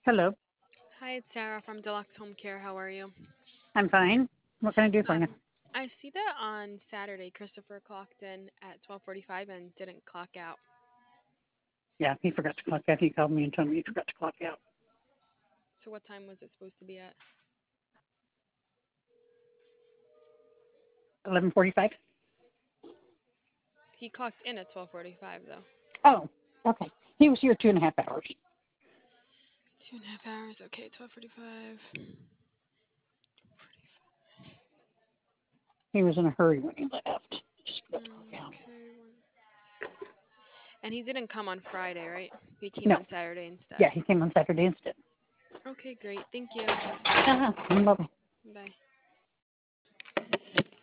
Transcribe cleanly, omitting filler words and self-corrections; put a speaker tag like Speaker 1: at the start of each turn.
Speaker 1: Hello.
Speaker 2: Hi, it's Sarah from Deluxe Home Care. How are you?
Speaker 1: I'm fine. What can I do for you?
Speaker 2: I see that on Saturday Christopher clocked in at 12:45 and didn't clock out.
Speaker 1: Yeah, he forgot to clock out. He called me and told me he forgot to clock out.
Speaker 2: So what time was it supposed to be at?
Speaker 1: 11:45.
Speaker 2: He clocked in at 12:45 though.
Speaker 1: Oh, okay. He was here 2.5 hours.
Speaker 2: 2.5 hours. Okay, 12:45.
Speaker 1: He was in a hurry when he left. Just forgot to clock out.
Speaker 2: Okay. And he didn't come on Friday, right? He came
Speaker 1: No.
Speaker 2: on Saturday instead.
Speaker 1: Yeah, he came on Saturday instead.
Speaker 2: Okay, great. Thank you.
Speaker 1: Bye.
Speaker 2: Bye.